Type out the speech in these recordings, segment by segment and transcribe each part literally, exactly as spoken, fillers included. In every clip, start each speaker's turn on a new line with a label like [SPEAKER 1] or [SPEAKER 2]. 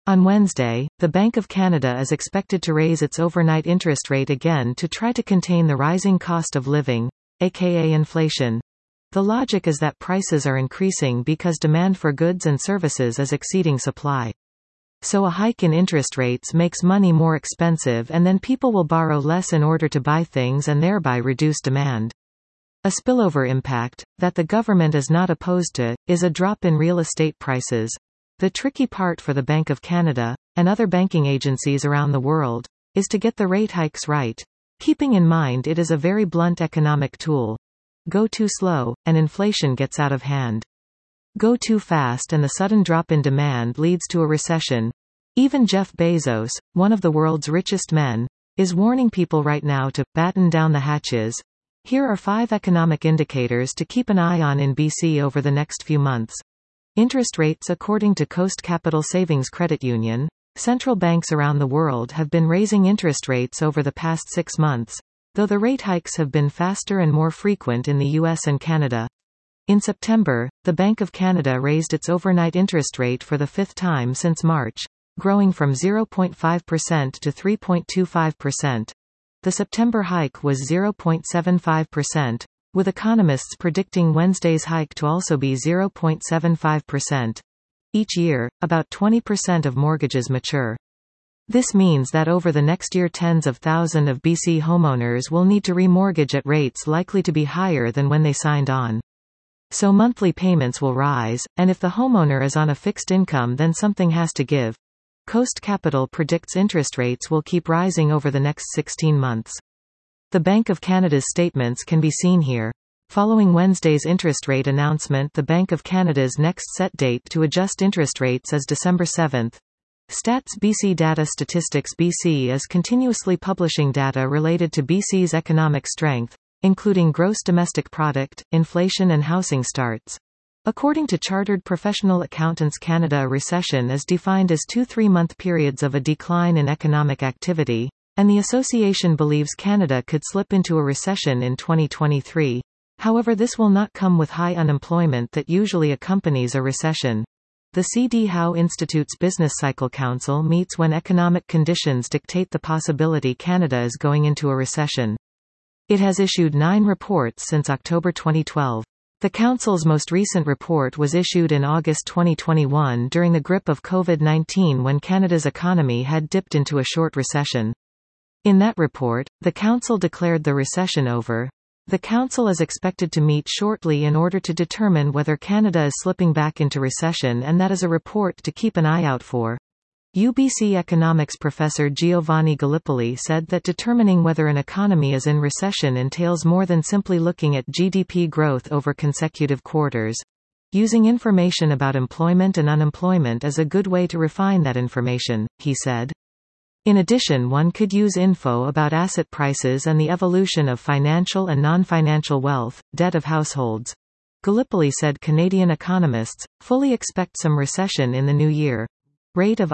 [SPEAKER 1] On Wednesday, the Bank of Canada is expected to raise its overnight interest rate again to try to contain the rising cost of living, aka inflation. The logic is that prices are increasing because demand for goods and services is exceeding supply. So a hike in interest rates makes money more expensive, and then people will borrow less in order to buy things and thereby reduce demand. A spillover impact, that the government is not opposed to, is a drop in real estate prices. The tricky part for the Bank of Canada, and other banking agencies around the world, is to get the rate hikes right, keeping in mind it is a very blunt economic tool. Go too slow, and inflation gets out of hand. Go too fast and the sudden drop in demand leads to a recession. Even Jeff Bezos, one of the world's richest men, is warning people right now to batten down the hatches. Here are five economic indicators to keep an eye on in B C over the next few months. Interest rates. According to Coast Capital Savings Credit Union, central banks around the world have been raising interest rates over the past six months, though the rate hikes have been faster and more frequent in the U S and Canada. In September, the Bank of Canada raised its overnight interest rate for the fifth time since March, growing from zero point five percent to three point two five percent. The September hike was zero point seven five percent, with economists predicting Wednesday's hike to also be zero point seven five percent. Each year, about twenty percent of mortgages mature. This means that over the next year tens of thousands of B C homeowners will need to remortgage at rates likely to be higher than when they signed on. So monthly payments will rise, and if the homeowner is on a fixed income then something has to give. Coast Capital predicts interest rates will keep rising over the next sixteen months. The Bank of Canada's statements can be seen here. Following Wednesday's interest rate announcement, the Bank of Canada's next set date to adjust interest rates is December seventh. Stats B C Data Statistics B C is continuously publishing data related to B C's economic strength, including gross domestic product, inflation and housing starts. According to Chartered Professional Accountants Canada, a recession is defined as two three-month periods of a decline in economic activity, and the association believes Canada could slip into a recession in twenty twenty-three. However, this will not come with high unemployment that usually accompanies a recession. The C D Howe Institute's Business Cycle Council meets when economic conditions dictate the possibility Canada is going into a recession. It has issued nine reports since October twenty twelve. The Council's most recent report was issued in August twenty twenty-one during the grip of COVID nineteen when Canada's economy had dipped into a short recession. In that report, the Council declared the recession over. The Council is expected to meet shortly in order to determine whether Canada is slipping back into recession, and that is a report to keep an eye out for. U B C economics professor Giovanni Gallipoli said that determining whether an economy is in recession entails more than simply looking at G D P growth over consecutive quarters. Using information about employment and unemployment is a good way to refine that information, he said. In addition, one could use info about asset prices and the evolution of financial and non-financial wealth, debt of households. Gallipoli said Canadian economists fully expect some recession in the new year. Rate of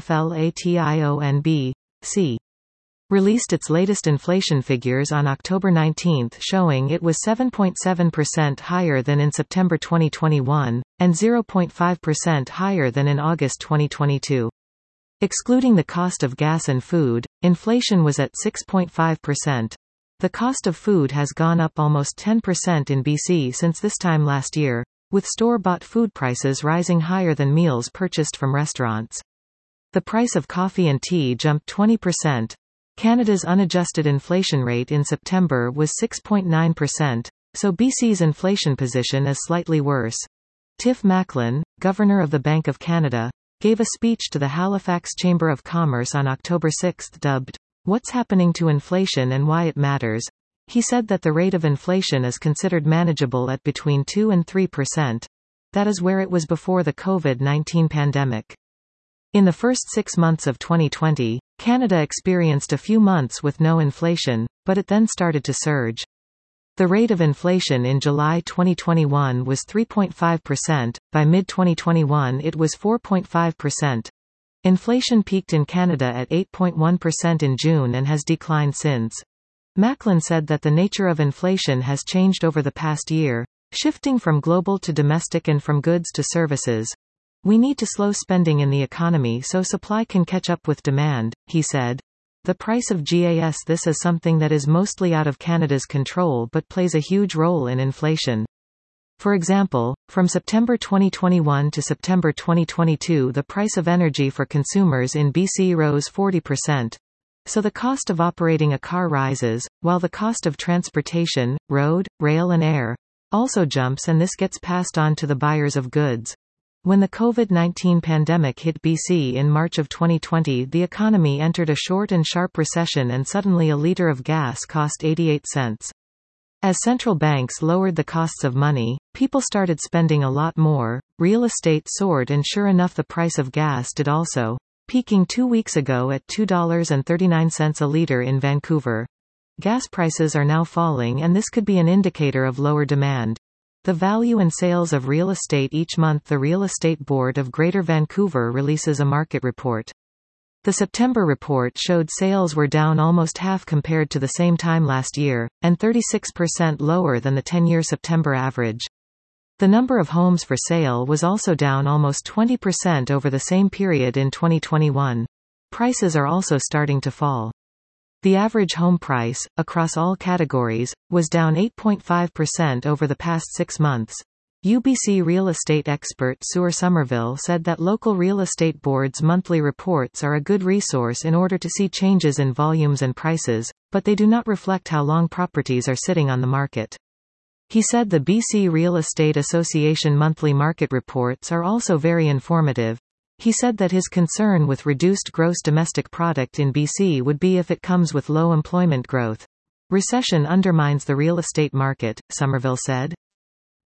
[SPEAKER 1] inflation C released its latest inflation figures on October nineteenth, showing it was seven point seven percent higher than in September twenty twenty-one, and zero point five percent higher than in August twenty twenty-two. Excluding the cost of gas and food, inflation was at six point five percent. The cost of food has gone up almost ten percent in B C since this time last year, with store-bought food prices rising higher than meals purchased from restaurants. The price of coffee and tea jumped twenty percent. Canada's unadjusted inflation rate in September was six point nine percent, so B C's inflation position is slightly worse. Tiff Macklem, Governor of the Bank of Canada, gave a speech to the Halifax Chamber of Commerce on October sixth dubbed, "What's Happening to Inflation and Why It Matters?" He said that the rate of inflation is considered manageable at between two and three percent. That is where it was before the COVID nineteen pandemic. In the first six months of twenty twenty, Canada experienced a few months with no inflation, but it then started to surge. The rate of inflation in July twenty twenty-one was three point five percent, by mid twenty twenty-one it was four point five percent. Inflation peaked in Canada at eight point one percent in June and has declined since. Macklem said that the nature of inflation has changed over the past year, shifting from global to domestic and from goods to services. "We need to slow spending in the economy so supply can catch up with demand," he said. The price of gas. This is something that is mostly out of Canada's control but plays a huge role in inflation. For example, from September twenty twenty-one to September twenty twenty-two the price of energy for consumers in B C rose forty percent. So the cost of operating a car rises, while the cost of transportation, road, rail and air, also jumps, and this gets passed on to the buyers of goods. When the COVID nineteen pandemic hit B C in March of twenty twenty, the economy entered a short and sharp recession and suddenly a litre of gas cost eighty-eight cents. As central banks lowered the costs of money, people started spending a lot more, real estate soared, and sure enough the price of gas did also, peaking two weeks ago at two dollars and thirty-nine cents a litre in Vancouver. Gas prices are now falling, and this could be an indicator of lower demand. The value and sales of real estate each month. The Real Estate Board of Greater Vancouver releases a market report. The September report showed sales were down almost half compared to the same time last year, and thirty-six percent lower than the ten-year September average. The number of homes for sale was also down almost twenty percent over the same period in twenty twenty-one. Prices are also starting to fall. The average home price, across all categories, was down eight point five percent over the past six months. U B C real estate expert Suer Somerville said that local real estate boards' monthly reports are a good resource in order to see changes in volumes and prices, but they do not reflect how long properties are sitting on the market. He said the B C Real Estate Association monthly market reports are also very informative. He said that his concern with reduced gross domestic product in B C would be if it comes with low employment growth. Recession undermines the real estate market, Somerville said.